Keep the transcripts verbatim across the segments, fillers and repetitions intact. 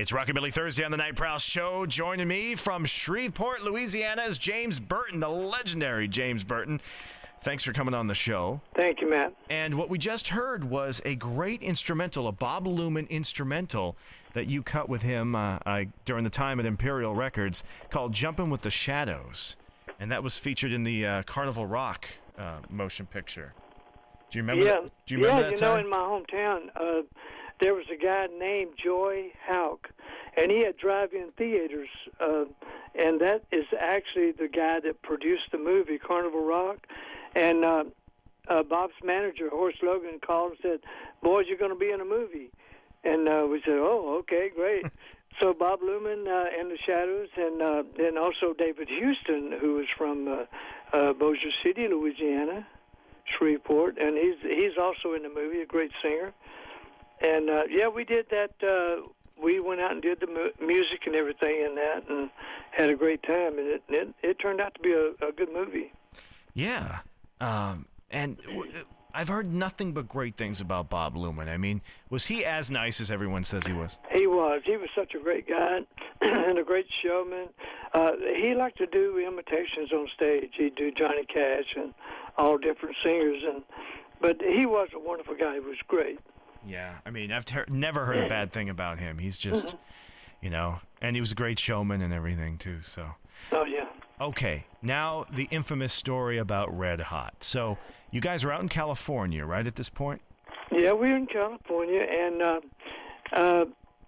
It's Rockabilly Thursday on the Night Prowl Show. Joining me from Shreveport, Louisiana is James Burton, the legendary James Burton. Thanks for coming on the show. Thank you, Matt. And what we just heard was a great instrumental, a Bob Luman instrumental that you cut with him uh, uh, during the time at Imperial Records called Jumpin' with the Shadows. And that was featured in the uh, Carnival Rock uh, motion picture. Do you remember yeah. that? Do you remember yeah, that you time? know, in my hometown, uh, there was a guy named Joy Houck, and he had drive-in theaters, uh, and that is actually the guy that produced the movie Carnival Rock. And uh, uh, Bob's manager, Horace Logan, called and said, "Boys, you're going to be in a movie." And uh, we said, "Oh, okay, great." So Bob Luman uh, and the Shadows, and uh, then also David Houston, who was from uh, uh, Bossier City, Louisiana, Shreveport, and he's he's also in the movie, a great singer. And uh, yeah, we did that. Uh, we went out and did the mu- music and everything in that, and had a great time. And it it, it turned out to be a, a good movie. Yeah, um, and w- I've heard nothing but great things about Bob Luman. I mean, was he as nice as everyone says he was? He was. He was such a great guy and a great showman. Uh, he liked to do imitations on stage. He'd do Johnny Cash and all different singers, and but he was a wonderful guy. He was great. Yeah, I mean, I've ter- never heard a bad thing about him. He's just, you know, and he was a great showman and everything, too, so. Oh, yeah. Okay, now the infamous story about Red Hot. So you guys are out in California, right, at this point? Yeah, we're in California, and uh, uh,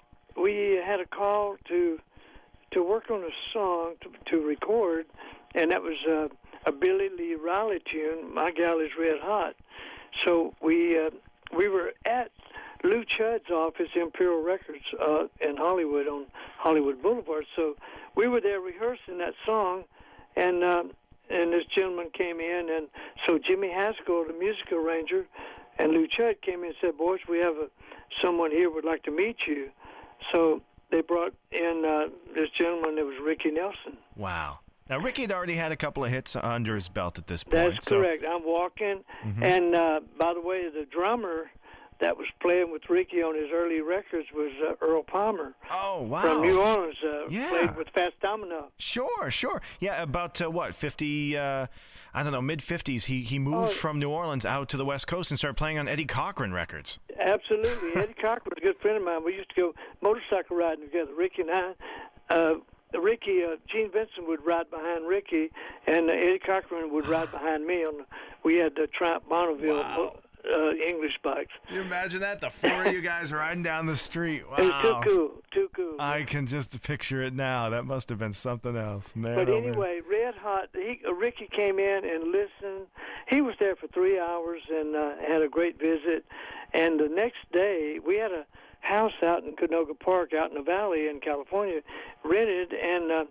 we had a call to to work on a song to, to record, and that was uh, a Billy Lee Riley tune, My Gal is Red Hot. So we uh, we were at Lou Chudd's office, Imperial Records, uh, in Hollywood, on Hollywood Boulevard. So we were there rehearsing that song, and uh, and this gentleman came in, and so Jimmy Haskell, the music arranger, and Lou Chudd came in and said, "Boys, we have a, someone here would like to meet you." So they brought in uh, this gentleman that was Ricky Nelson. Wow. Now, Ricky had already had a couple of hits under his belt at this point. That's so. correct. I'm walking, Mhm. and uh, by the way, the drummer that was playing with Ricky on his early records was uh, Earl Palmer. Oh, wow. From New Orleans, uh, Yeah. played with Fats Domino. Sure, sure. Yeah, about, uh, what, fifty, uh, I don't know, mid-fifties, he, he moved Oh. from New Orleans out to the West Coast and started playing on Eddie Cochran records. Absolutely. Eddie Cochran was a good friend of mine. We used to go motorcycle riding together, Ricky and I. Uh, Ricky, uh, Gene Vincent would ride behind Ricky, and uh, Eddie Cochran would ride behind me. On We had the Triumph Bonneville Wow. uh, English bikes. Can you imagine that? The four of you guys riding down the street. Wow. It was too cool, too cool. I can just picture it now. That must have been something else, man. But oh, man. anyway, Red Hot, he, uh, Ricky came in and listened. He was there for three hours and uh, had a great visit. And the next day, we had a house out in Canoga Park out in the valley in California, rented, and uh,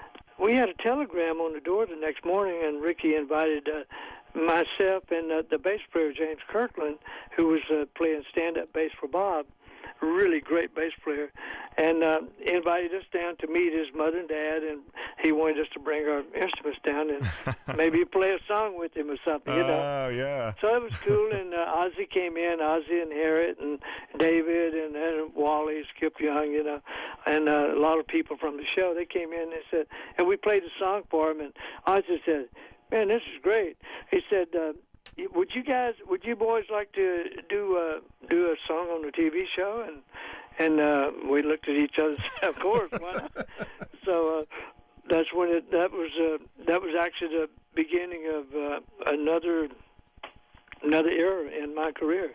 we had a telegram on the door the next morning, and Ricky invited uh, myself and uh, the bass player, James Kirkland, who was uh, playing stand-up bass for Bob, really great bass player, and uh, invited us down to meet his mother and dad, and he wanted us to bring our instruments down and maybe play a song with him or something, you know. Oh, yeah. So it was cool, and uh, Ozzy came in, Ozzy and Harriet and David and, and Wally, Skip Young, you know, and uh, a lot of people from the show. They came in and they said, and we played a song for him, and Ozzy said, "Man, this is great." He said, uh, "Would you guys, would you boys like to do uh, do a song on the T V show?" And and uh, we looked at each other. Of course, why not? So uh, that's when it. That was uh, that was actually the beginning of uh, another another era in my career.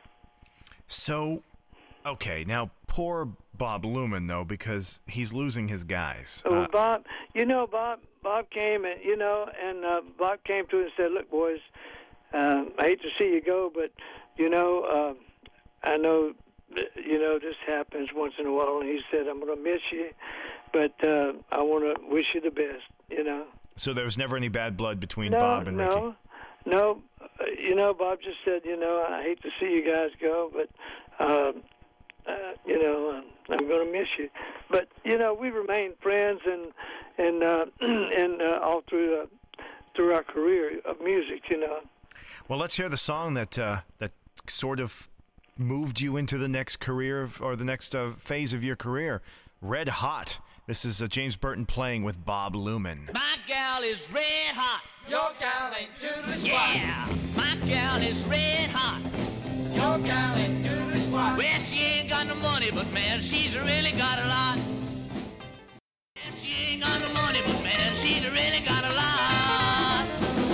So, okay, now poor Bob Luman, though, because he's losing his guys. So Uh, Bob, you know, Bob Bob came and you know, and uh, Bob came to us and said, "Look, boys, uh, I hate to see you go, but you know, uh, I know, you know, this happens once in a while." And he said, "I'm going to miss you, but uh, I want to wish you the best." You know. so there was never any bad blood between No, Bob and no, Ricky? no. Uh, you know, Bob just said, "You know, I hate to see you guys go, but." Uh, Uh, you know, uh, I'm going to miss you, but you know, we remain friends, and and uh, and uh, all through uh, through our career of music, you know. Well, let's hear the song that uh, that sort of moved you into the next career of, or the next uh, phase of your career. Red Hot. This is uh, James Burton playing with Bob Luman. My gal is red hot. Your gal ain't doodly squat. Yeah, my gal is red hot. Your gal ain't doodly squat. Well, she ain't got no money, but man, she's really got a lot. Well, she ain't got no money, but man, she's really got a lot.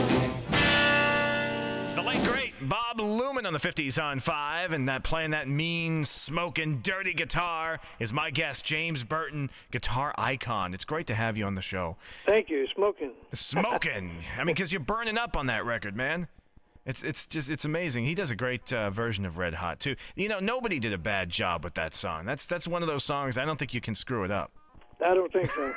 The late great Bob Luman on the fifties on five, and that playing that mean, smoking, dirty guitar is my guest, James Burton, guitar icon. It's great to have you on the show. Thank you. Smoking. Smoking. I mean, because you're burning up on that record, man. It's it's just it's amazing. He does a great uh, version of Red Hot too. You know, nobody did a bad job with that song. That's that's one of those songs I don't think you can screw it up. I don't think so.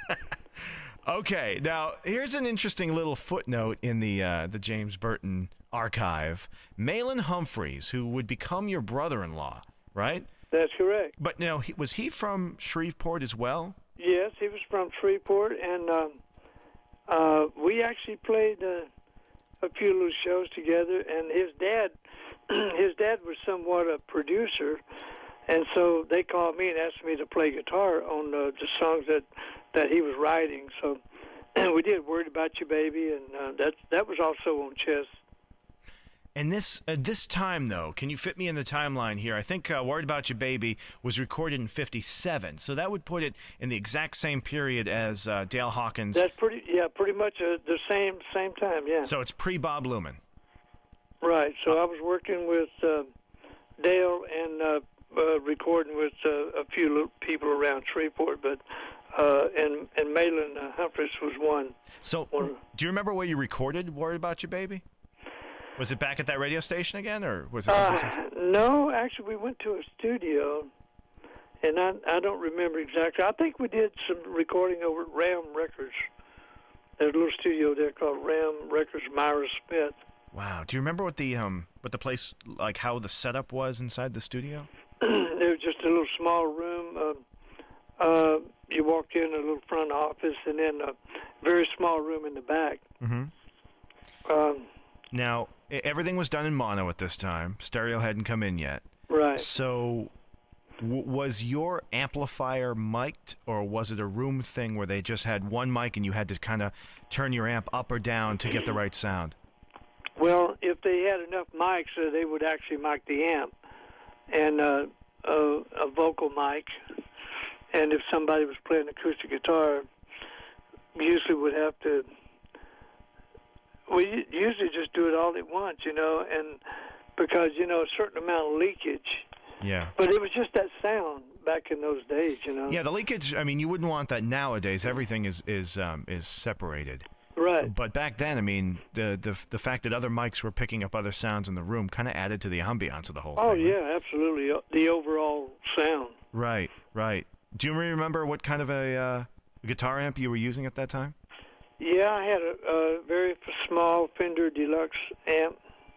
Okay, now here's an interesting little footnote in the uh, the James Burton archive. Malin Humphreys, who would become your brother-in-law, right? That's correct. But now, he, was he from Shreveport as well? Yes, he was from Shreveport, and um, uh, we actually played uh, a few little shows together. And his dad, his dad was somewhat a producer, and so they called me and asked me to play guitar on uh, the songs that, that he was writing. So, and we did "Worried About You, Baby," and uh, that that was also on Chess. And this at this time, though, can you fit me in the timeline here? I think uh, "Worried About You, Baby" was recorded in fifty-seven, so that would put it in the exact same period as uh, Dale Hawkins. That's pretty, yeah, pretty much uh, the same same time, yeah. So it's pre-Bob Luman. Right. So I was working with uh, Dale and uh, uh, recording with uh, a few little people around Shreveport, but uh, and and Malin uh, Humphreys was one. So, one. Do you remember where you recorded "Worried About You, Baby"? Was it back at that radio station again, or was it someplace else? Uh, no, actually, we went to a studio, and I I don't remember exactly. I think we did some recording over at Ram Records. There's a little studio there called Ram Records, Myra Smith. Wow. Do you remember what the um what the place, like how the setup was inside the studio? It was just a little small room. Uh, uh, you walked in a little front office, and then a very small room in the back. Mm-hmm. Um, Now, e- everything was done in mono at this time. Stereo hadn't come in yet. right. So, w- was your amplifier mic'd, or was it a room thing where they just had one mic and you had to kind of turn your amp up or down to get the right sound? Well, if they had enough mics, uh, they would actually mic the amp and uh, a, a vocal mic. And if somebody was playing acoustic guitar, usually would have to. We usually just do it all at once, you know, and because you know a certain amount of leakage. Yeah. But it was just that sound back in those days, you know. Yeah, the leakage. I mean, you wouldn't want that nowadays. Everything is is um, is separated. Right. But back then, I mean, the the the fact that other mics were picking up other sounds in the room kind of added to the ambiance of the whole Oh thing. right? yeah, absolutely. The overall sound. Right, right. Do you remember what kind of a uh, guitar amp you were using at that time? Yeah, I had a, a very f- small Fender Deluxe amp.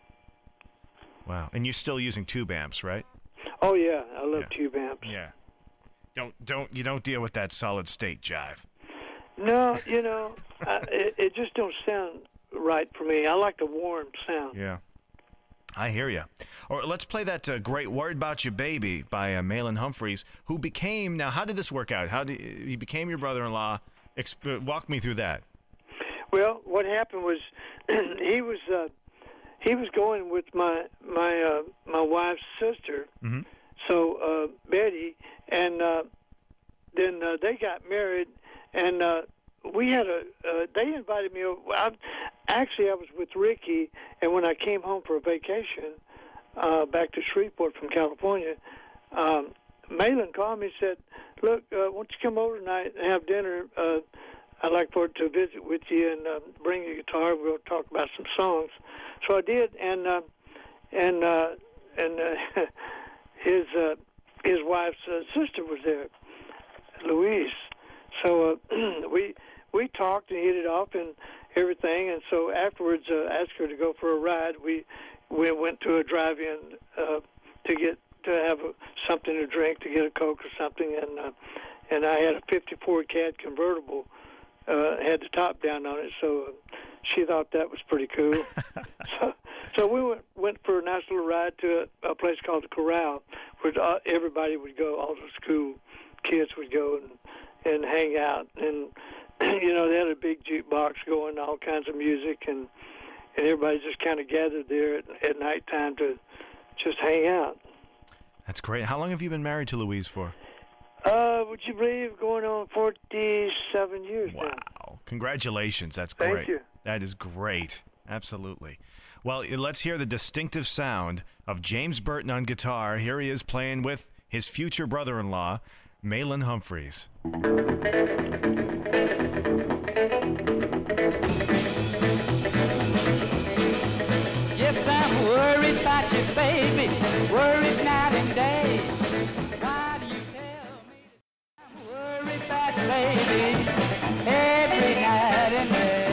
Wow. And you're still using tube amps, right? Oh yeah, I love Yeah. tube amps. Yeah. Don't don't you don't deal with that solid state jive. No, you know, I, it, it just don't sound right for me. I like the warm sound. Yeah. I hear you. Or let's play that uh, great "Worried About You, Baby" by uh, Malin Humphreys, who became. Now, how did this work out? How did he became your brother-in-law? Exp- walk me through that. Well, what happened was he was uh, he was going with my my uh, my wife's sister, Mm-hmm. so uh, Betty, and uh, then uh, they got married, and uh, we had a. Uh, they invited me over. I, actually, I was with Ricky, and when I came home for a vacation uh, back to Shreveport from California, um, Malin called me and said, "Look, uh, why don't you come over tonight and have dinner? Uh, I'd like for to visit with you and uh, bring your guitar. We'll talk about some songs." So I did, and uh, and uh, and uh, his uh, his wife's uh, sister was there, Louise. So uh, we we talked and hit it off and everything. And so afterwards, uh, asked her to go for a ride. We we went to a drive-in uh, to get to have a, something to drink, to get a Coke or something, and uh, and I had a fifty-four Cat convertible. Uh, had the top down on it, so uh, she thought that was pretty cool. so, so we went went for a nice little ride to a, a place called the Corral, where uh, everybody would go, all the school kids would go and and hang out, and you know they had a big jukebox going, all kinds of music, and and everybody just kind of gathered there at, at nighttime to just hang out. That's great. How long have you been married to Louise for? Uh, would you believe going on forty-seven years now? Wow. Congratulations. That's Thank great. you. That is great. Absolutely. Well, let's hear the distinctive sound of James Burton on guitar. Here he is playing with his future brother-in-law, Malin Humphreys. Yes, I'm worried about you, baby, worried night and day. Why do you tell me I'm worried about you, baby, every night and day?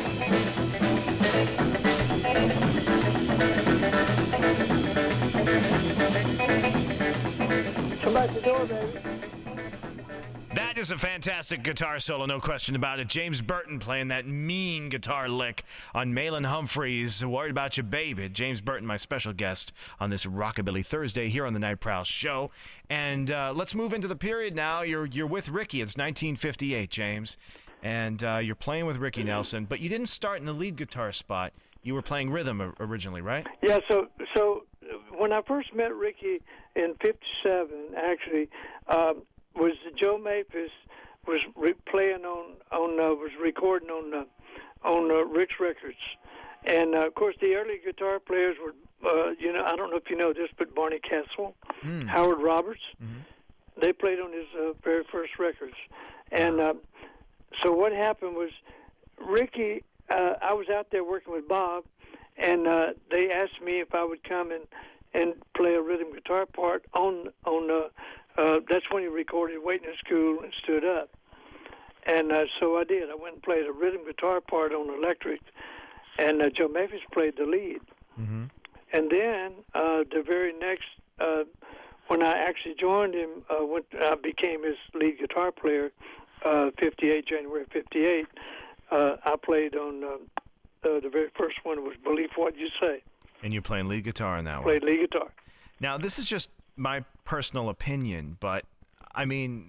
Come back the door, baby. That is a fantastic guitar solo, no question about it. James Burton playing that mean guitar lick on Malin Humphreys, Worried About You, Baby. James Burton, my special guest on this Rockabilly Thursday here on the Night Prowl Show. And uh, let's move into the period now. You're you're with Ricky. It's nineteen fifty-eight, James. And uh, you're playing with Ricky Nelson, but you didn't start in the lead guitar spot. You were playing rhythm originally, right? Yeah, so so when I first met Ricky in fifty-seven, actually, um, was Joe Maphis was re- playing on on uh, was recording on uh, on uh, Rick's Records, and uh, of course the early guitar players were uh, you know I don't know if you know this, but Barney Castle, Mm. Howard Roberts, Mm-hmm. they played on his uh, very first records, and uh, so what happened was Ricky. Uh, I was out there working with Bob, and uh, they asked me if I would come and, and play a rhythm guitar part on on. Uh, uh, that's when he recorded "Waiting in School" and "Stood Up," and uh, so I did. I went and played a rhythm guitar part on electric, and uh, Joe Maphis played the lead. Mm-hmm. And then uh, the very next, uh, when I actually joined him, uh, when I became his lead guitar player, uh, fifty-eight January fifty-eight. Uh, I played on uh, uh, the very first one was "Believe What You Say." And you're playing lead guitar on that one. Played lead guitar. Now, this is just my personal opinion, but, I mean,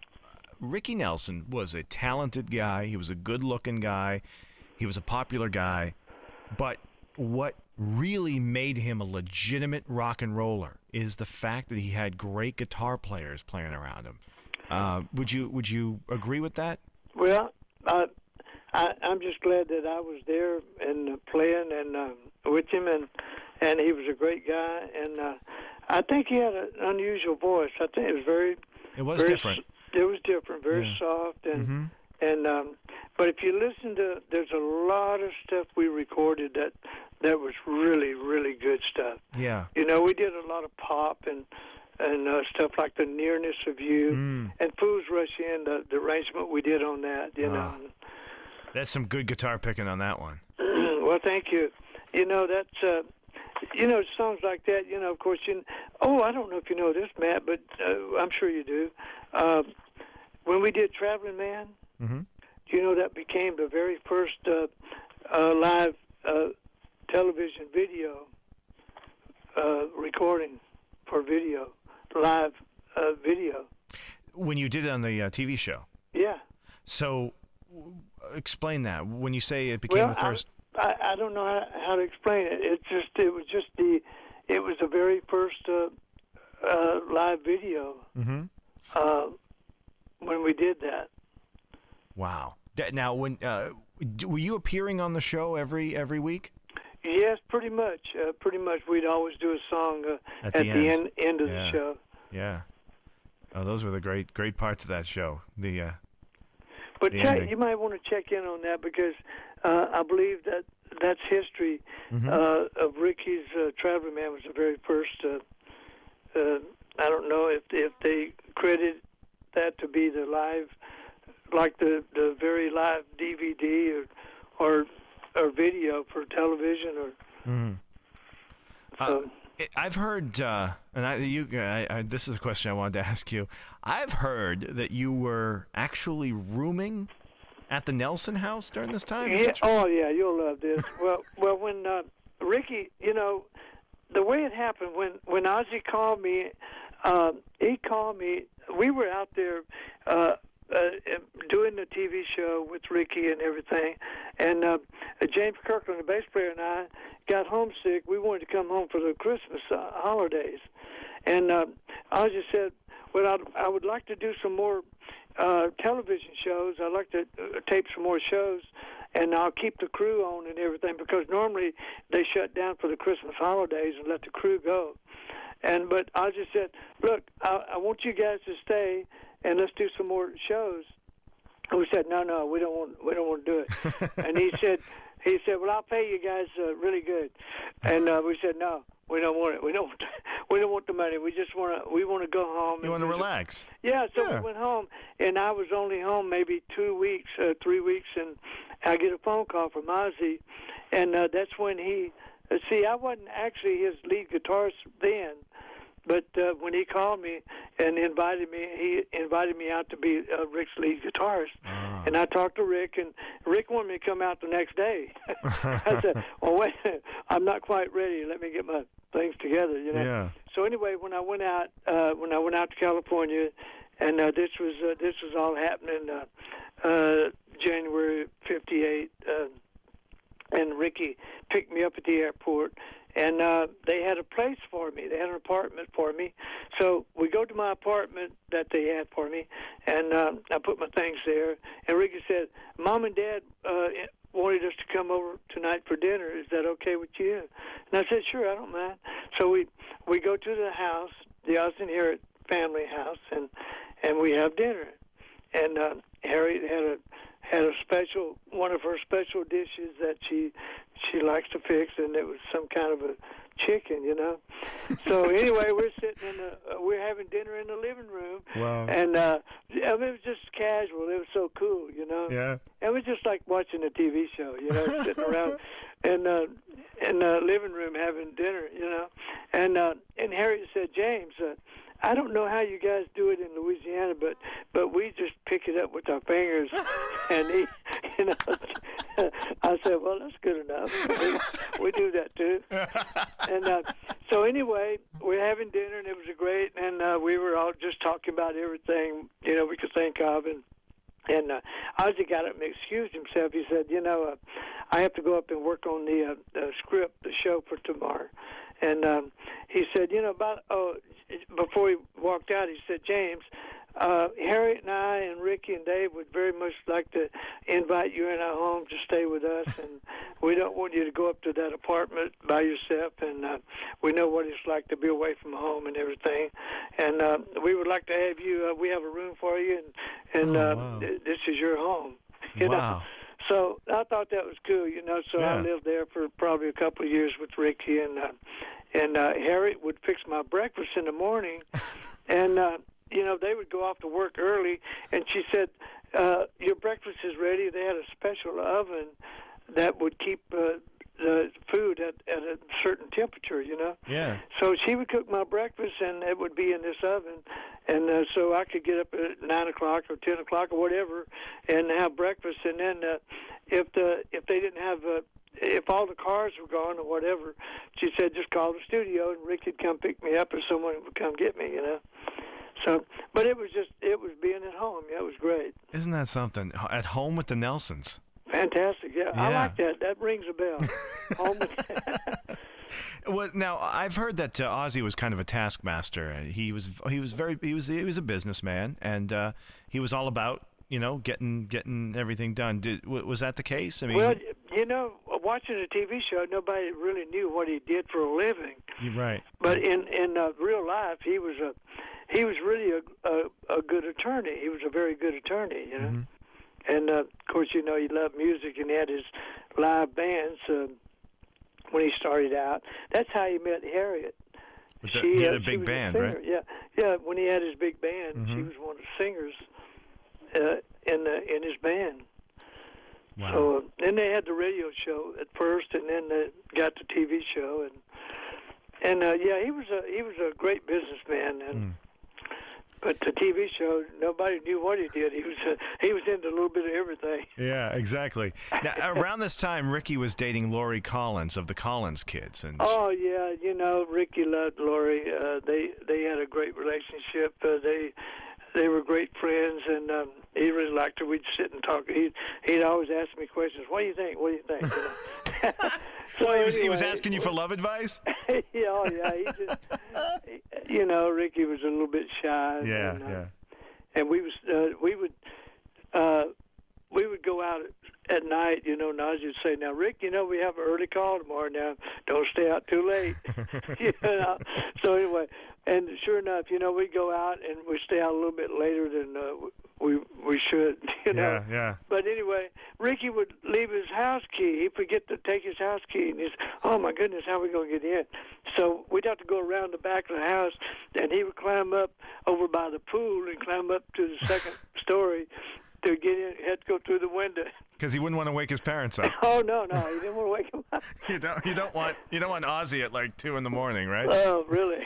Ricky Nelson was a talented guy. He was a good-looking guy. He was a popular guy. But what really made him a legitimate rock and roller is the fact that he had great guitar players playing around him. Uh, would you would you agree with that? Well, uh, I, I'm just glad that I was there and uh, playing and uh, with him, and and he was a great guy, and uh, I think he had an unusual voice. I think it was very. It was very, different. It was different, very Yeah. soft, and Mm-hmm. and um, but if you listen to, there's a lot of stuff we recorded that that was really really good stuff. Yeah. You know, we did a lot of pop and and uh, stuff like The Nearness of You Mm. and Fools Rush In, the, the arrangement we did on that. You Ah. know. That's some good guitar picking on that one. Well, thank you. You know, that's, uh, you know, songs like that, you know, of course, you, oh, I don't know if you know this, Matt, but uh, I'm sure you do. Uh, when we did Traveling Man, Mm-hmm. you know, that became the very first uh, uh, live uh, television video uh, recording for video, live uh, video. When you did it on the uh, T V show. Yeah. So, w- explain that. When you say it became well, the first. I, I, I don't know how, how to explain it. It just it was just the it was the very first uh, uh, live video Mm-hmm. uh, when we did that. Wow. D- Now, when uh, d- were you appearing on the show every every week? Yes, pretty much. Uh, pretty much, we'd always do a song uh, At at, the the end. end end of Yeah. the show. Yeah. Oh, those were the great great parts of that show. The uh, But The check, ending. you might want to check in on that because uh, I believe that that's history Mhm. uh, of Ricky's uh, Traveling Man was the very first. Uh, uh, I don't know if if they credit that to be the live, like the the very live D V D or or, or video for television or. mhm. Uh, So, I- I've heard, uh, and I, you, I, I, this is a question I wanted to ask you. I've heard that you were actually rooming at the Nelson house during this time. Is yeah, that true? oh yeah, you'll love this. well, well, when uh, Ricky, you know, the way it happened when when Ozzy called me, um, he called me we were out there uh, uh, doing the T V show with Ricky and everything, and uh, James Kirkland, the bass player, and I got homesick. We wanted to come home for the Christmas uh, holidays, and uh, I just said, well, I'd, I would like to do some more uh, television shows. I'd like to uh, tape some more shows, and I'll keep the crew on and everything, because normally they shut down for the Christmas holidays and let the crew go. And but I just said, look, I, I want you guys to stay and let's do some more shows. And we said, no, no, we don't want, we don't want to do it. And he said, he said, well, I'll pay you guys uh, really good. And uh, we said, no, we don't want it. We don't, we don't want the money. We just want to, we want to go home. You want to relax? Yeah. So Yeah. we went home, and I was only home maybe two weeks, uh, three weeks, and I get a phone call from Ozzy, and uh, that's when he. Uh, see, I wasn't actually his lead guitarist then. But uh, when he called me and invited me, he invited me out to be uh, Rick's lead guitarist. Ah. And I talked to Rick, and Rick wanted me to come out the next day. I said, well, wait, I'm not quite ready. Let me get my things together, you know. Yeah. So anyway, when I went out, uh, when I went out to California, and uh, this was uh, this was all happening uh, uh, January fifty-eight, uh, and Ricky picked me up at the airport. And uh, they had a place for me. They had an apartment for me. So we go to my apartment that they had for me, and uh, I put my things there. And Ricky said, Mom and Dad uh, wanted us to come over tonight for dinner. Is that okay with you? And I said, sure, I don't mind. So we, we go to the house, the Austin Harriet family house, and, and we have dinner. And uh, Harriet had a had a special, one of her special dishes that she she likes to fix, and it was some kind of a chicken, you know. So anyway, we're sitting in the, uh, we're having dinner in the living room. Wow. And uh, I mean, it was just casual. It was so cool, you know. Yeah. It was just like watching a T V show, you know, sitting around in uh, in the living room having dinner, you know. And uh, and Harriet said, James, uh, I don't know how you guys do it in Louisiana, but but we just pick it up with our fingers and eat, you know. I said, well, that's good enough. We, we do that too. And uh, so anyway, we're having dinner, and it was a great, and uh, we were all just talking about everything, you know, we could think of, and and uh, Ozzy got up and excused himself. He said, you know, uh, I have to go up and work on the, uh, the script, the show for tomorrow. And um, he said, you know, about oh, before he walked out, he said, James, uh, Harriet and I and Ricky and Dave would very much like to invite you in our home to stay with us, and we don't want you to go up to that apartment by yourself, and uh, we know what it's like to be away from home and everything, and uh, we would like to have you, uh, we have a room for you, and, and oh, uh, wow. th- this is your home, you Wow. know. So I thought that was cool, you know. So Yeah. I lived there for probably a couple of years with Ricky, and uh, and uh, Harriet would fix my breakfast in the morning, and uh, you know, they would go off to work early, and she said, uh, "Your breakfast is ready." They had a special oven that would keep uh, the food at at a certain temperature, you know. Yeah. So she would cook my breakfast, and it would be in this oven, and uh, so I could get up at nine o'clock or ten o'clock or whatever, and have breakfast. And then uh, if the if they didn't have uh, if all the cars were gone or whatever, she said just call the studio, and Rick would come pick me up, or someone would come get me, you know. So, but it was just it was being at home. Yeah, it was great. Isn't that something? At home with the Nelsons. Fantastic. Yeah, I Yeah. like that. That rings a bell. Home with Well, now I've heard that uh, Ozzy was kind of a taskmaster. Uh, He was he was very he was he was a businessman, and uh, he was all about you know getting getting everything done. Did, w- was that the case? I mean, Well, you know, watching a T V show, nobody really knew what he did for a living. you're right. But in in uh, real life, he was a he was really a, a a good attorney. He was a very good attorney, you know. Mhm. And uh, of course, you know, he loved music, and he had his live bands uh, when he started out. That's how he met Harriet. With the- he had a she big was band, singer. right? Yeah, yeah. When he had his big band, she Mhm. was one of the singers uh, in the in his band. Wow. So uh, then they had the radio show at first, and then they got the T V show, and and uh, yeah, he was a he was a great businessman, and Mm. but the T V show, nobody knew what he did. He was uh, he was into a little bit of everything. Yeah, exactly. Now, around this time, Ricky was dating Lori Collins of the Collins Kids, and Oh yeah, you know, Ricky loved Lori. Uh, they they had a great relationship. Uh, they they were great friends, and um, he really liked her. We'd sit and talk. He'd, he'd always ask me questions. What do you think? What do you think? You know? so well, he was, anyway, he was asking you for love advice? yeah, oh, yeah. He just, you know, Ricky was a little bit shy. Yeah, and, uh, yeah. And we was uh, we would uh, we would go out at night, you know, Naz would say, now, Rick, you know, we have an early call tomorrow. Now, don't stay out too late. you know? So anyway, and sure enough, you know, we go out and we stay out a little bit later than uh, we we should, you know. Yeah, yeah. But anyway, Ricky would leave his house key. He'd forget to take his house key, and he's, oh, my goodness, how are we going to get in? So we'd have to go around the back of the house, and he would climb up over by the pool and climb up to the second story to get in. He had to go through the window. Because he wouldn't want to wake his parents up. Oh no, no, he didn't want to wake him up. you don't. You don't want. You don't want Ozzy at like two in the morning, right? Oh, really?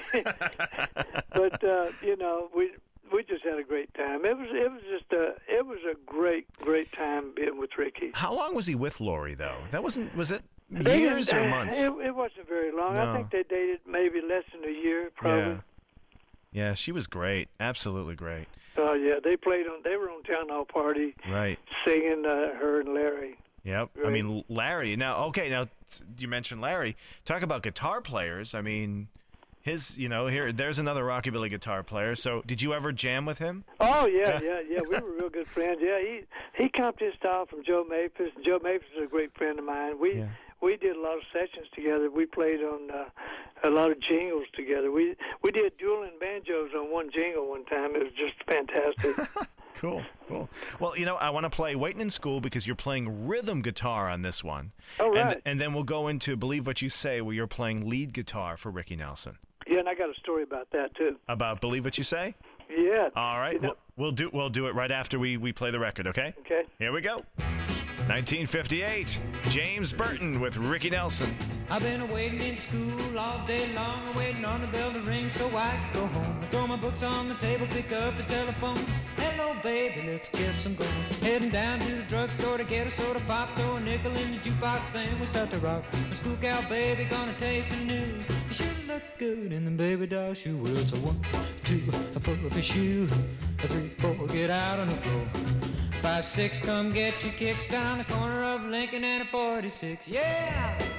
But uh, you know, we we just had a great time. It was it was just a it was a great great time being with Ricky. How long was he with Lori though? That wasn't. Was it They years didn't- or months? It, it wasn't very long. No. I think they dated maybe less than a year, probably. Yeah. Yeah, she was great. Absolutely great. Oh yeah, they played on. They were on Town Hall Party Right. singing uh, her and Larry. Yep. I Right. mean, Larry. Now, okay. Now, t- you mentioned Larry. Talk about guitar players. I mean, his. You know, here, there's another rockabilly guitar player. So, did you ever jam with him? Oh yeah, yeah, yeah. We were real good friends. Yeah, he he copied his style from Joe Maphis. Joe Maphis is a great friend of mine. We Yeah. we did a lot of sessions together. We played on uh, a lot of jingles together. We we did dueling banjos on one jingle one time. It was just fantastic. Cool, cool. Well, you know, I want to play Waiting in School because you're playing rhythm guitar on this one. Oh, And, right. th- and then we'll go into Believe What You Say, where you're playing lead guitar for Ricky Nelson. Yeah, and I got a story about that too. About Believe What You Say? Yeah. All right. You know- We'll, we'll do we'll do it right after we, we play the record, okay? Okay. Here we go. nineteen fifty-eight, James Burton with Ricky Nelson. I've been waiting in school all day long, waiting on the bell to ring so I can go home. I throw my books on the table, pick up the telephone. Hello, baby, let's get some going. Heading down to the drugstore to get a soda pop, throw a nickel in the jukebox, then we start to rock. My school gal baby gonna tell you some news. You sure look good in the baby doll shoe. Well, it's a one, two, a pull up a shoe, a three, four, get out on the floor. Five, six, come get your kicks down the corner of Lincoln and a forty-six. Yeah!